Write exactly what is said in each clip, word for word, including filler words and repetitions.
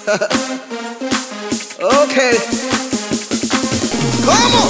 Okay, come on.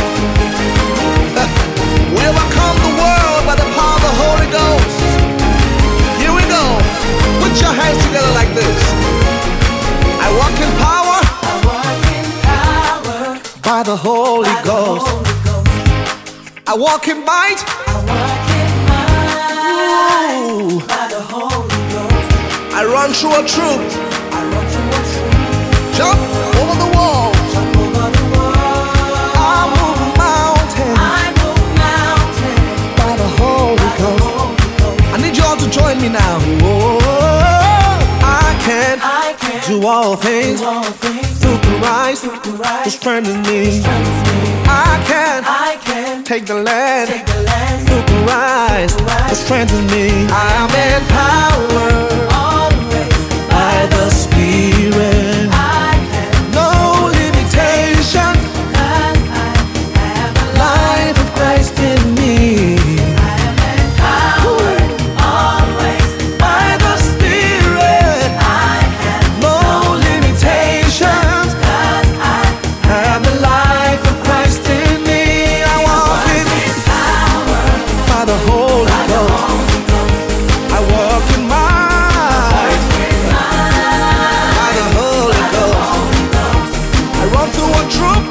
We overcome the world by the power of the Holy Ghost. Here we go. Put your hands together like this. I walk in power, I walk in power by the Holy by the Ghost. Holy Ghost. I walk in might, I walk in might Ooh. by the Holy Ghost. I run through a troop, I run through a tree, jump over the wall, jump over the wall. I move mountains I move mountains by the Holy by the Ghost. Holy Ghost. I need you all to join me now. Oh, I can I can do all things do all things through Christ through who Christ strengthens me. strengthens me. I can I can take the land take the land through Christ who strengthens me. I am empowered always by the Spirit. I have No limitation, cause I have a life. life of Christ in me. I am empowered always By the Spirit, I have no limitations. cause I Have the life of Christ in me. I walk in power by the Holy Ghost. I walk in might by the Holy Ghost. I run through a troop,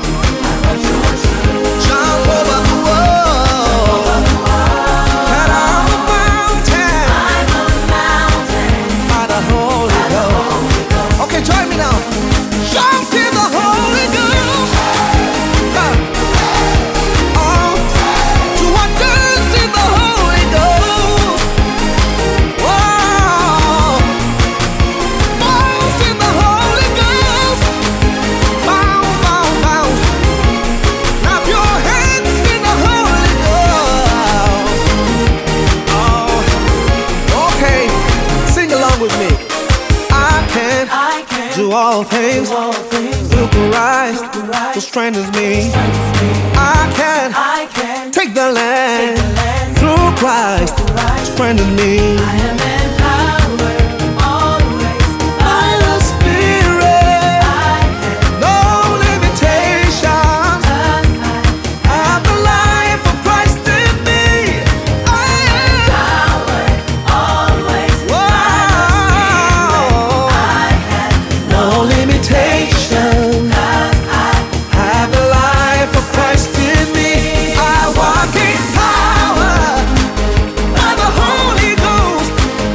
jump over the wall, and I'm a mountain by the Holy Ghost. Okay, join me now. Jump in the Holy Ghost. Uh, oh, to what dance in the Holy Ghost. Whoa, bounce in the Holy Ghost. Bounce, bounce, bounce. Clap your hands in the Holy Ghost. Oh, okay, sing along with me. I can I can do all things do all things through Christ through who Christ strengthens me. strengthens me. I can I can take the land take the land through Christ through Christ. strengthens me. I am empowered always By the Spirit, I have no limitations. cause I Have the life of Christ in me. I am. powered always Whoa. I have No limitation. cause I Have the life of Christ in me. I walk in power by the Holy Ghost.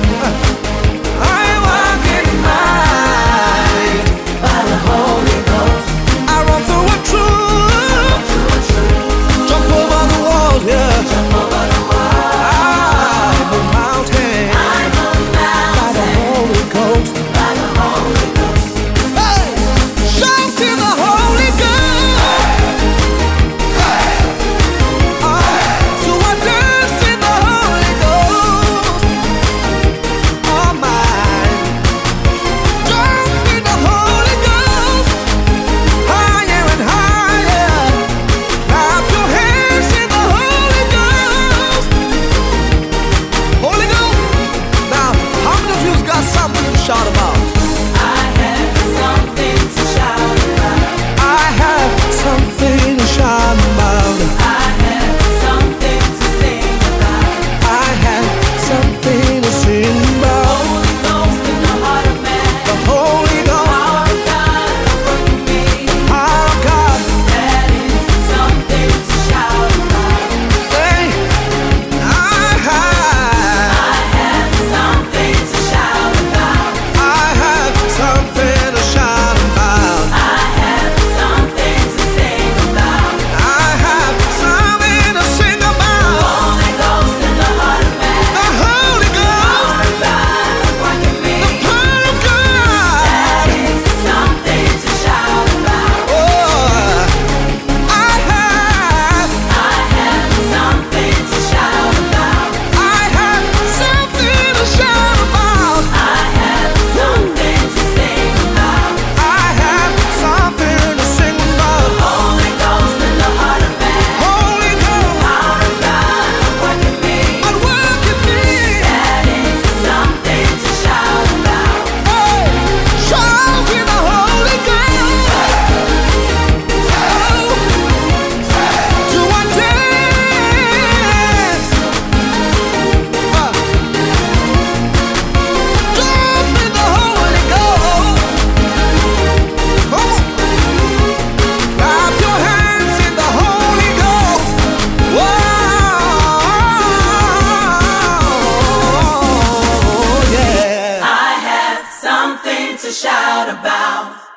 to shout about.